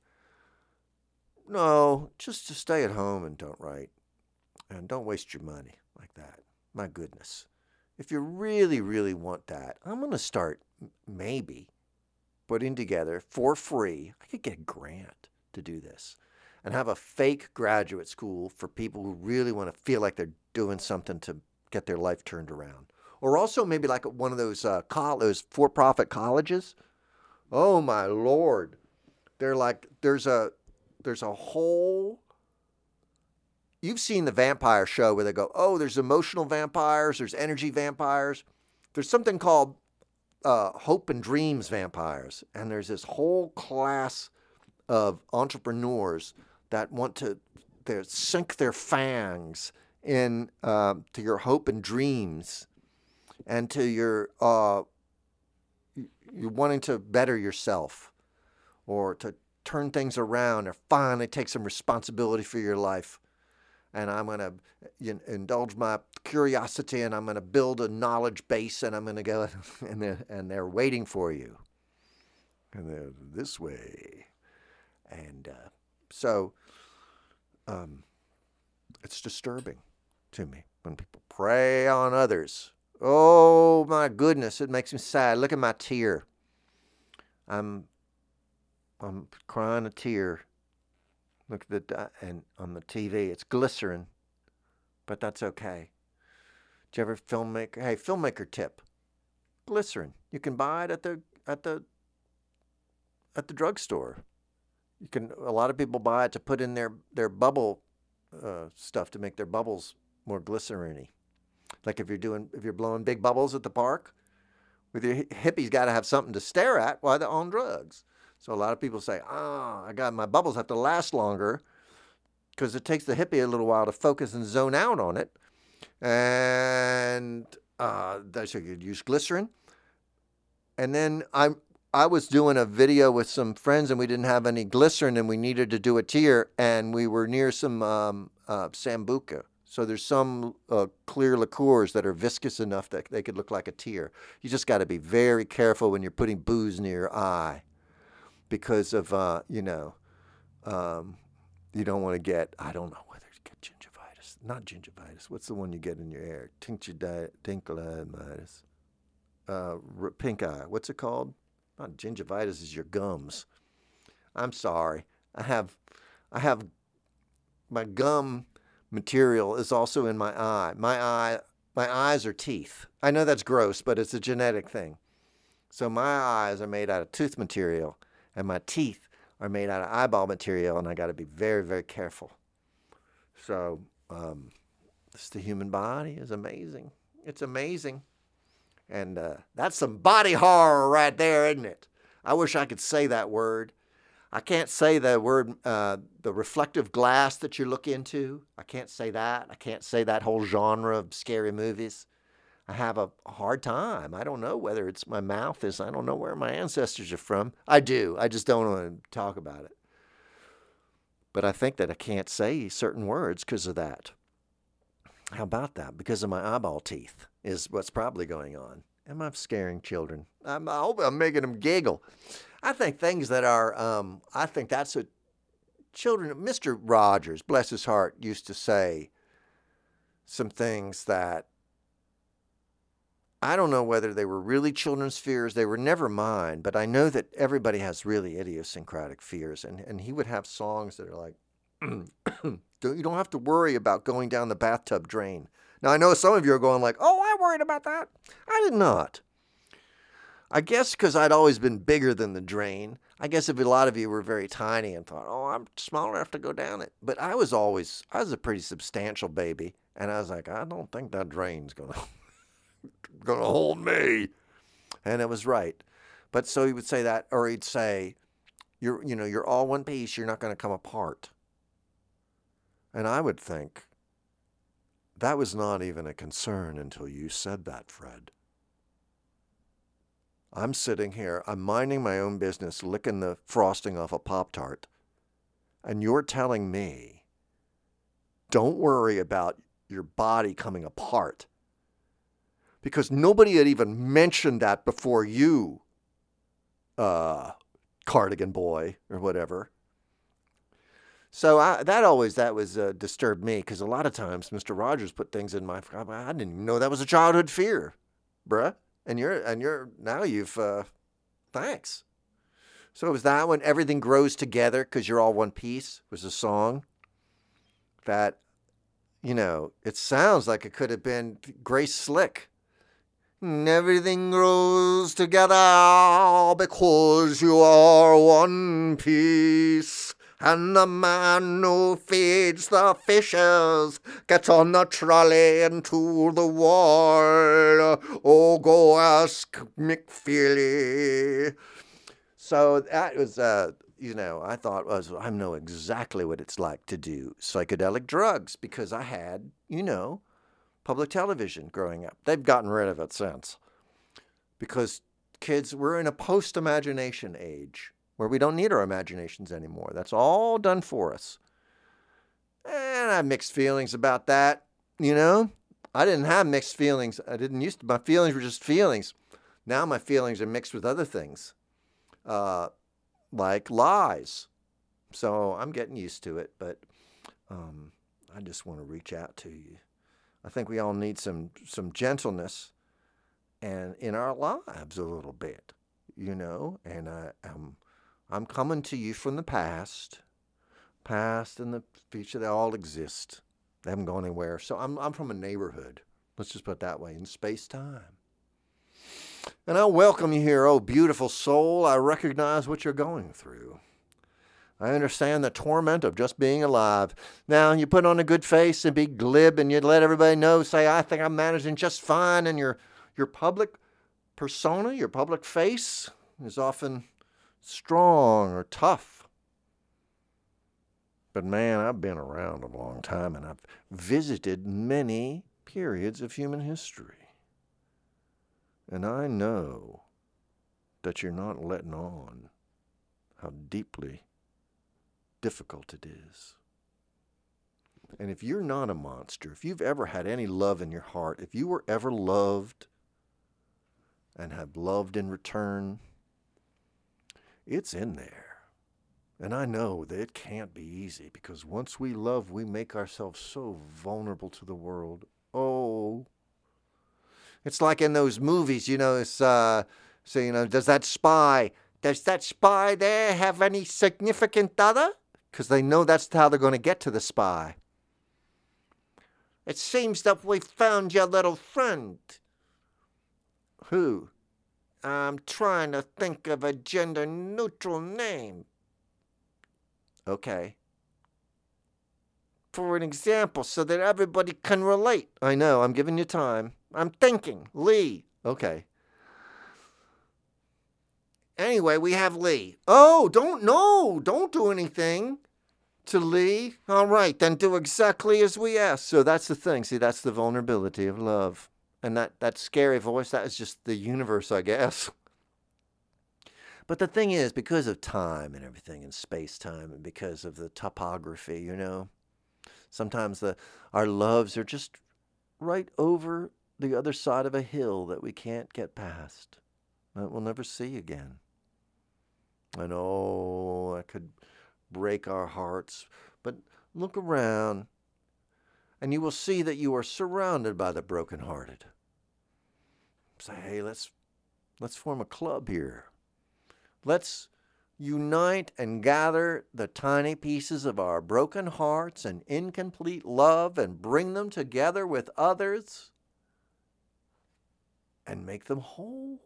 No, just to stay at home and don't write. And don't waste your money like that. My goodness. If you really, really want that, I'm going to start, maybe, putting together for free. I could get a grant to do this. And have a fake graduate school for people who really want to feel like they're doing something to get their life turned around. Or also maybe like one of those, uh, col- those for-profit colleges. Oh, my Lord. They're like, there's a... There's a whole, you've seen the vampire show where they go, oh, there's emotional vampires, there's energy vampires. There's something called uh, hope and dreams vampires. And there's this whole class of entrepreneurs that want to they sink their fangs in uh, to your hope and dreams and to your, uh, you're wanting to better yourself or to turn things around or finally take some responsibility for your life. And I'm going to you know, indulge my curiosity and I'm going to build a knowledge base and I'm going to go and they're, and they're waiting for you. And they're this way. And uh, so um, it's disturbing to me when people prey on others. Oh, my goodness. It makes me sad. Look at my tear. I'm I'm crying a tear. Look at the and on the T V, it's glycerin, but that's okay. Did you ever filmmaker? Hey, filmmaker tip: glycerin. You can buy it at the at the at the drugstore. You can. A lot of people buy it to put in their their bubble uh, stuff to make their bubbles more glycerin-y. Like if you're doing if you're blowing big bubbles at the park, with your hippies got to have something to stare at while they're on drugs. So a lot of people say, oh, I got my bubbles have to last longer because it takes the hippie a little while to focus and zone out on it. And uh, that's so you could use glycerin. And then I'm, I was doing a video with some friends and we didn't have any glycerin and we needed to do a tear and we were near some um, uh, Sambuca. So there's some uh, clear liqueurs that are viscous enough that they could look like a tear. You just got to be very careful when you're putting booze near your eye because of, uh, you know, um, you don't want to get, I don't know whether to get gingivitis. Not gingivitis. What's the one you get in your ear? Tinctuditis. Uh, pink eye. What's it called? Not gingivitis is your gums. I'm sorry. I have, I have, my gum material is also in my eye. My eye, my eyes are teeth. I know that's gross, but it's a genetic thing. So my eyes are made out of tooth material, and my teeth are made out of eyeball material, and I got to be very, very careful. So, um, this, the human body is amazing. It's amazing. And uh, that's some body horror right there, isn't it? I wish I could say that word. I can't say the word, uh, the reflective glass that you look into. I can't say that. I can't say that whole genre of scary movies. I have a hard time. I don't know whether it's my mouth is. I don't know where my ancestors are from. I do. I just don't want to talk about it. But I think that I can't say certain words because of that. How about that? Because of my eyeball teeth is what's probably going on. Am I scaring children? I'm, I hope I'm making them giggle. I think things that are, um, I think that's what children, Mister Rogers, bless his heart, used to say some things that I don't know whether they were really children's fears. They were never mine, but I know that everybody has really idiosyncratic fears. And, and he would have songs that are like, you don't have to worry about going down the bathtub drain. Now, I know some of you are going like, oh, I worried about that. I did not. I guess because I'd always been bigger than the drain. I guess if a lot of you were very tiny and thought, oh, I'm small enough to go down it. But I was always, I was a pretty substantial baby. And I was like, I don't think that drain's going to going to hold me. And it was right. But so he would say that, or he'd say, you're, you know, you're all one piece. You're not going to come apart. And I would think, that was not even a concern until you said that, Fred. I'm sitting here, I'm minding my own business, licking the frosting off a Pop-Tart, and you're telling me, don't worry about your body coming apart. Because nobody had even mentioned that before you, uh, cardigan boy, or whatever. So I, that always, that was uh, disturbed me, because a lot of times Mister Rogers put things in my, I didn't even know that was a childhood fear, bruh. And you're, and you're, now you've, uh, thanks. So it was that when everything grows together because you're all one piece was a song that, you know, it sounds like it could have been Grace Slick. Everything grows together because you are one piece. And the man who feeds the fishes gets on the trolley into the world. Oh, go ask McFeely. So that was, uh, you know, I thought, was I know exactly what it's like to do psychedelic drugs because I had, you know, public television growing up. They've gotten rid of it since because kids, we're in a post-imagination age where we don't need our imaginations anymore. That's all done for us. And I have mixed feelings about that, you know. I didn't have mixed feelings. I didn't used to. My feelings were just feelings. Now my feelings are mixed with other things, uh, like lies. So I'm getting used to it, but um, I just want to reach out to you. I think we all need some some gentleness and in our lives a little bit, you know, and I um. I'm coming to you from the past, past and the future. They all exist. They haven't gone anywhere. So I'm I'm from a neighborhood. Let's just put it that way, in space-time. And I welcome you here, oh beautiful soul. I recognize what you're going through. I understand the torment of just being alive. Now, you put on a good face and be glib and you let everybody know, say, I think I'm managing just fine. And your, your public persona, your public face is often strong or tough. But man, I've been around a long time, and I've visited many periods of human history. And I know that you're not letting on how deeply difficult it is. And if you're not a monster, if you've ever had any love in your heart, if you were ever loved and have loved in return, it's in there. And I know that it can't be easy, because once we love, we make ourselves so vulnerable to the world. Oh, it's like in those movies, you know, it's, uh, so, you know, does that spy, does that spy there have any significant other? Because they know that's how they're going to get to the spy. It seems that we found your little friend. Who? I'm trying to think of a gender-neutral name. Okay. For an example, so that everybody can relate. I know, I'm giving you time. I'm thinking. Lee. Okay. Anyway, we have Lee. Oh, don't, no, don't do anything to Lee. All right, then do exactly as we ask. So that's the thing. See, that's the vulnerability of love. And that, that scary voice, that is just the universe, I guess. But the thing is, because of time and everything, and space-time, and because of the topography, you know, sometimes the our loves are just right over the other side of a hill that we can't get past, that we'll never see again. And oh, that could break our hearts. But look around, and you will see that you are surrounded by the brokenhearted. Say, hey, let's let's form a club here. Let's unite and gather the tiny pieces of our broken hearts and incomplete love and bring them together with others and make them whole.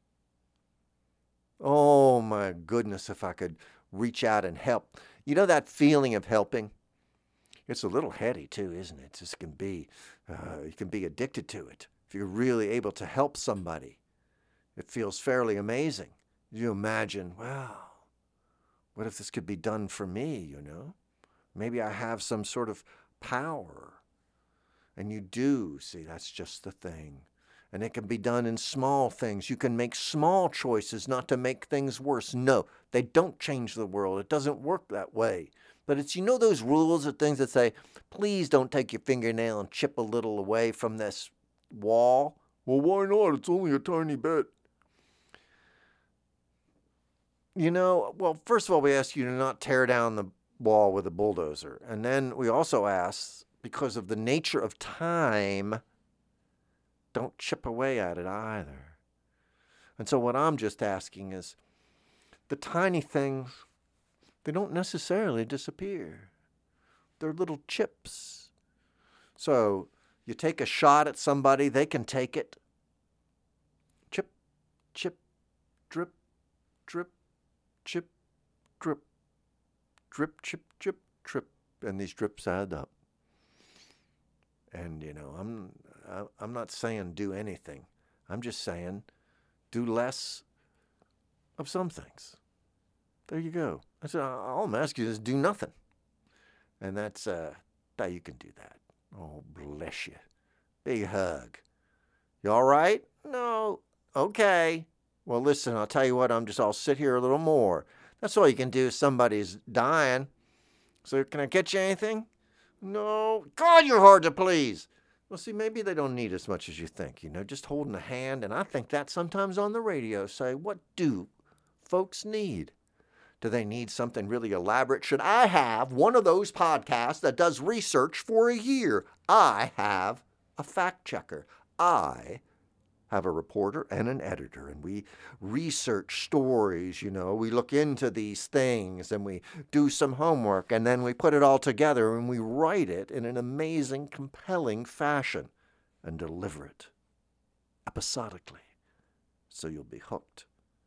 Oh my goodness, if I could reach out and help. You know that feeling of helping? It's a little heady too, isn't it? It just can be, uh, you can be addicted to it. If you're really able to help somebody, it feels fairly amazing. You imagine, wow, what if this could be done for me, you know? Maybe I have some sort of power. And you do, see, that's just the thing. And it can be done in small things. You can make small choices not to make things worse. No, they don't change the world. It doesn't work that way. But it's, you know, those rules or things that say, please don't take your fingernail and chip a little away from this wall. Well, why not? It's only a tiny bit. You know, well, first of all, we ask you to not tear down the wall with a bulldozer. And then we also ask, because of the nature of time, don't chip away at it either. And so what I'm just asking is, the tiny things, they don't necessarily disappear. They're little chips. So you take a shot at somebody, they can take it. Chip, chip, drip, drip. Chip, drip, drip, chip, chip, drip, and these drips add up. And, you know, I'm I'm not saying do anything. I'm just saying do less of some things. There you go. That's all I'm asking you is do nothing. And that's, uh, that you can do that. Oh, bless you. Big hug. You all right? No. Okay. Well, listen, I'll tell you what, I'm just, I'll sit here a little more. That's all you can do if somebody's dying. So can I get you anything? No. God, you're hard to please. Well, see, maybe they don't need as much as you think, you know, just holding a hand. And I think that sometimes on the radio say, what do folks need? Do they need something really elaborate? Should I have one of those podcasts that does research for a year? I have a fact checker. I have a reporter and an editor, and we research stories, you know, we look into these things, and we do some homework, and then we put it all together, and we write it in an amazing, compelling fashion, and deliver it episodically, so you'll be hooked.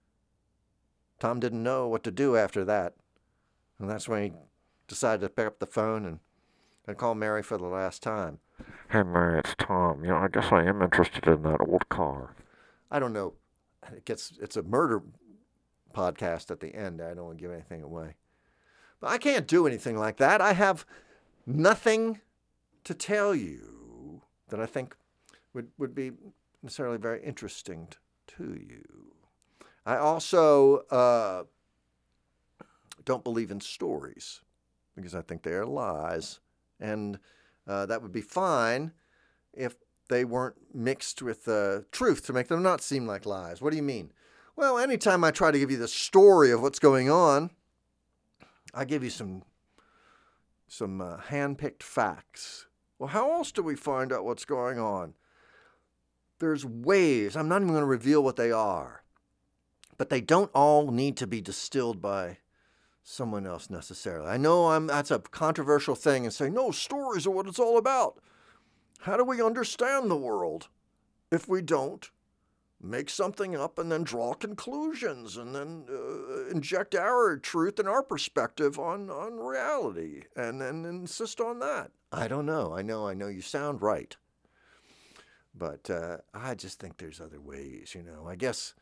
Tom didn't know what to do after that, and that's when he decided to pick up the phone and, and call Mary for the last time. Hey, Mary, it's Tom. You know, I guess I am interested in that old car. I don't know. It gets, it's a murder podcast at the end. I don't want to give anything away. But I can't do anything like that. I have nothing to tell you that I think would, would be necessarily very interesting t- to you. I also uh, don't believe in stories because I think they are lies. And uh, that would be fine if they weren't mixed with uh, truth to make them not seem like lies. What do you mean? Well, anytime I try to give you the story of what's going on, I give you some some uh, hand-picked facts. Well, how else do we find out what's going on? There's ways. I'm not even going to reveal what they are. But they don't all need to be distilled by someone else necessarily. I know I'm that's a controversial thing and say, no, stories are what it's all about. How do we understand the world if we don't make something up and then draw conclusions and then uh, inject our truth and our perspective on, on reality and then insist on that? I don't know. I know, I know you sound right. But uh, I just think there's other ways, you know. I guess,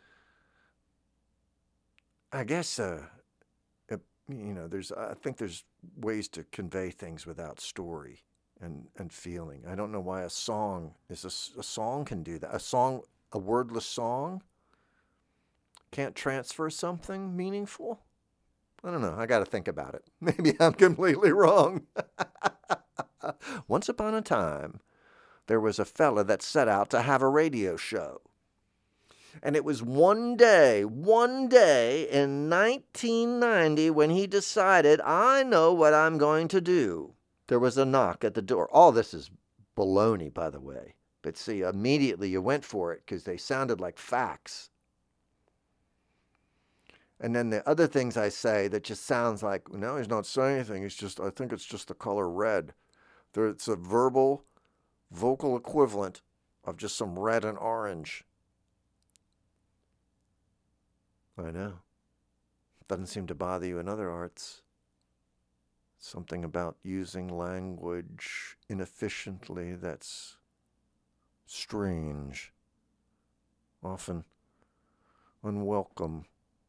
I guess, uh, it, you know, there's, I think there's ways to convey things without story and, and feeling. I don't know why a song is a, a song can do that. A song, a wordless song can't transfer something meaningful. I don't know. I got to think about it. Maybe I'm completely wrong. Once upon a time, there was a fella that set out to have a radio show. And it was one day, one day in nineteen ninety when he decided, I know what I'm going to do. There was a knock at the door. All this is baloney, by the way. But see, immediately you went for it because they sounded like facts. And then the other things I say that just sounds like, no, he's not saying anything. It's just, I think it's just the color red. There, it's a verbal, vocal equivalent of just some red and orange. I know. Doesn't seem to bother you in other arts. Something about using language inefficiently that's strange, often unwelcome.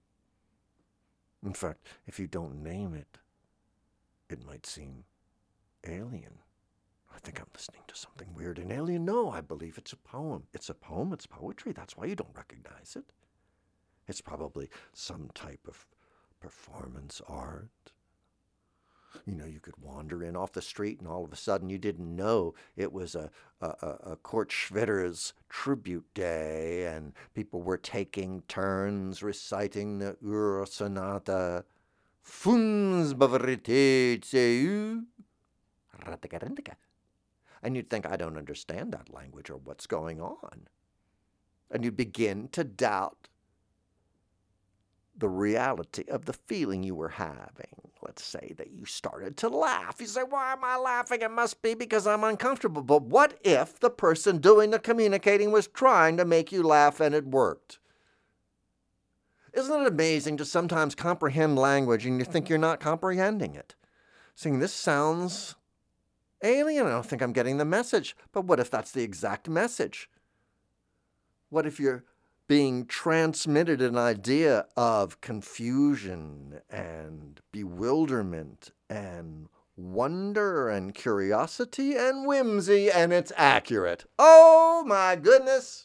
In fact, if you don't name it, it might seem alien. I think I'm listening to something weird and alien. No, I believe it's a poem. It's a poem, it's poetry. That's why you don't recognize it. It's probably some type of performance art. You know, you could wander in off the street and all of a sudden you didn't know it was a, a, a Kurt Schwitter's tribute day and people were taking turns reciting the Ur Sonata. Funs bavarite tseu. And you'd think, I don't understand that language or what's going on. And you'd begin to doubt the reality of the feeling you were having. Let's say that you started to laugh. You say, why am I laughing? It must be because I'm uncomfortable. But what if the person doing the communicating was trying to make you laugh and it worked? Isn't it amazing to sometimes comprehend language and you think you're not comprehending it? Saying, this sounds alien. I don't think I'm getting the message. But what if that's the exact message? What if you're being transmitted an idea of confusion and bewilderment and wonder and curiosity and whimsy, and it's accurate? Oh my goodness!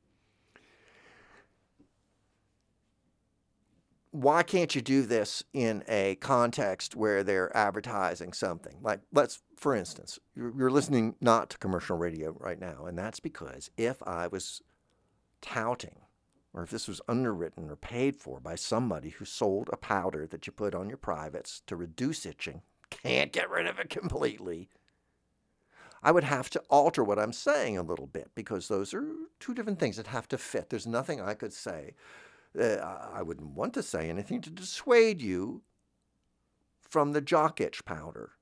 Why can't you do this in a context where they're advertising something? Like, let's, for instance, you're, you're listening not to commercial radio right now, and that's because if I was touting, or if this was underwritten or paid for by somebody who sold a powder that you put on your privates to reduce itching, can't get rid of it completely, I would have to alter what I'm saying a little bit because those are two different things that have to fit. There's nothing I could say. Uh, I wouldn't want to say anything to dissuade you from the jock itch powder.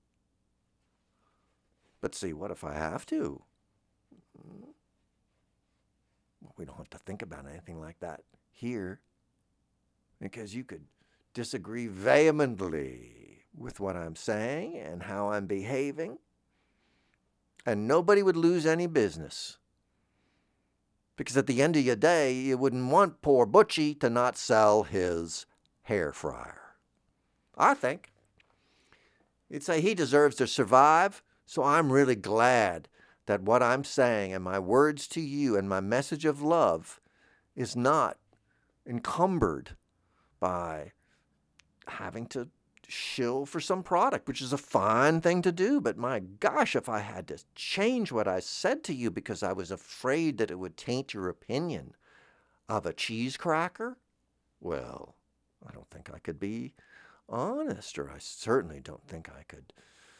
But see, what if I have to? We don't have to think about anything like that here because you could disagree vehemently with what I'm saying and how I'm behaving, and nobody would lose any business. Because at the end of your day, you wouldn't want poor Butchie to not sell his hair fryer. I think. You'd say he deserves to survive, so I'm really glad that what I'm saying and my words to you and my message of love is not encumbered by having to shill for some product, which is a fine thing to do. But my gosh, if I had to change what I said to you because I was afraid that it would taint your opinion of a cheese cracker, well, I don't think I could be honest, or I certainly don't think I could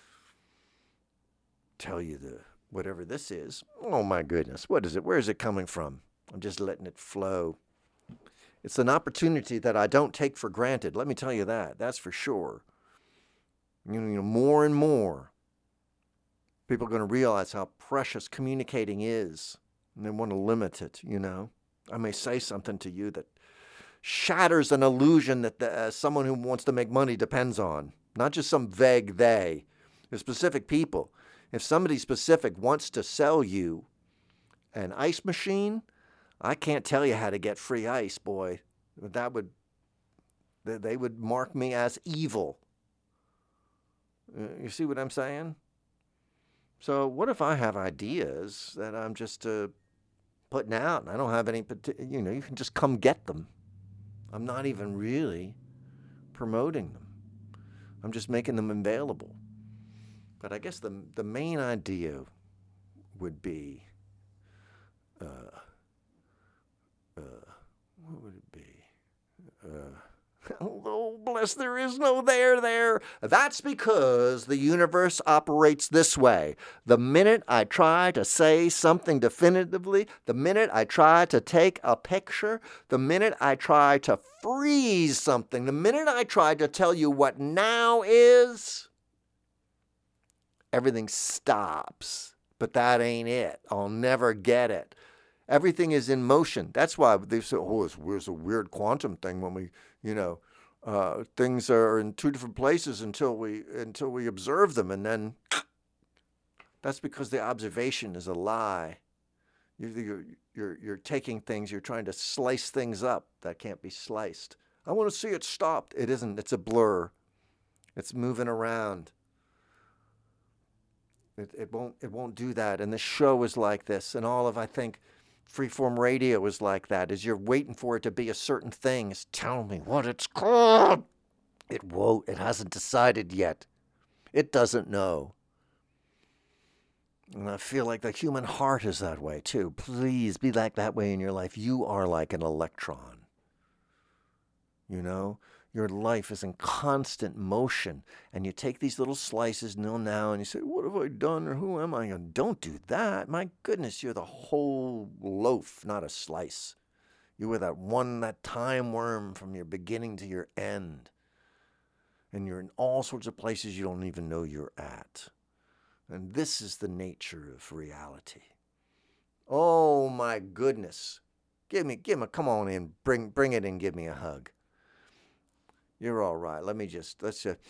tell you the whatever this is. Oh my goodness, what is it? Where is it coming from? I'm just letting it flow. It's an opportunity that I don't take for granted. Let me tell you that. That's for sure. You know, more and more, people are going to realize how precious communicating is, and they want to limit it, you know. I may say something to you that shatters an illusion that the, uh, someone who wants to make money depends on, not just some vague they. They're specific people. If somebody specific wants to sell you an ice machine, I can't tell you how to get free ice, boy. That would, they would mark me as evil. You see what I'm saying? So what if I have ideas that I'm just uh, putting out and I don't have any, you know, you can just come get them. I'm not even really promoting them. I'm just making them available. But I guess the the main idea would be, uh, uh, what would it be? Uh, oh, bless, there is no there there. That's because the universe operates this way. The minute I try to say something definitively, the minute I try to take a picture, the minute I try to freeze something, the minute I try to tell you what now is, everything stops. But that ain't it. I'll never get it. Everything is in motion. That's why they say, oh, it's, it's a weird quantum thing when we, you know, uh, things are in two different places until we until we observe them. And then that's because the observation is a lie. You're, you're, you're, you're taking things, you're trying to slice things up that can't be sliced. I want to see it stopped. It isn't. It's a blur. It's moving around. It, it won't it won't do that. And the show is like this. And all of, I think, freeform radio is like that. As you're waiting for it to be a certain thing, it's tell me what it's called. It won't. It hasn't decided yet. It doesn't know. And I feel like the human heart is that way too. Please be like that way in your life. You are like an electron. You know? Your life is in constant motion, and you take these little slices now now, and you say, what have I done, or who am I? And don't do that. My goodness, you're the whole loaf, not a slice. You were that one, that time worm from your beginning to your end. And you're in all sorts of places you don't even know you're at. And this is the nature of reality. Oh, my goodness. Give me, give me, come on in, bring, bring it in, give me a hug. You're all right. Let me just, let's just,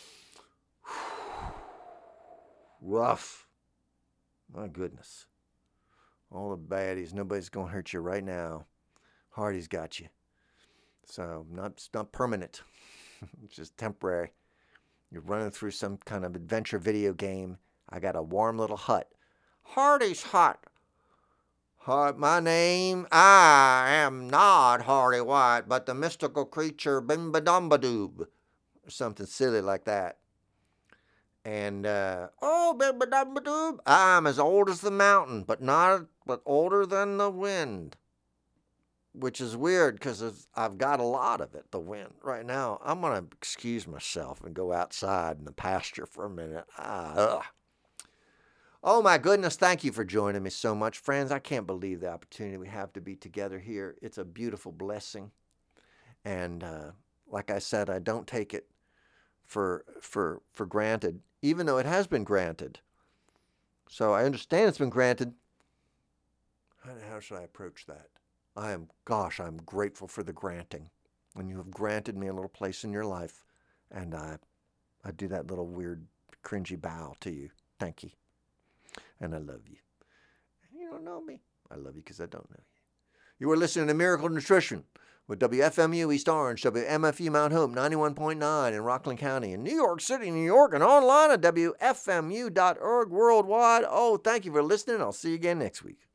rough. My goodness. All the baddies. Nobody's going to hurt you right now. Hardy's got you. So, not, it's not permanent. It's just temporary. You're running through some kind of adventure video game. I got a warm little hut. Hardy's hut. Hard, my name, I am not Hardy White, but the mystical creature Bimbadumba-doob, or something silly like that. And, uh, oh, Bimbadumba-doob, I'm as old as the mountain, but not, but older than the wind. Which is weird, because I've got a lot of it, the wind. Right now, I'm going to excuse myself and go outside in the pasture for a minute. Ah, ugh. Oh, my goodness, thank you for joining me so much, friends. I can't believe the opportunity we have to be together here. It's a beautiful blessing. And uh, like I said, I don't take it for, for, for granted, even though it has been granted. So I understand it's been granted. How, how should I approach that? I am, gosh, I'm grateful for the granting. And you have granted me a little place in your life. And I, I do that little weird, cringy bow to you. Thank you. And I love you. And you don't know me. I love you because I don't know you. You are listening to Miracle Nutrition with W F M U East Orange, W M F U Mount Hope ninety-one point nine in Rockland County, in New York City, New York, and online at W F M U dot org worldwide. Oh, thank you for listening. I'll see you again next week.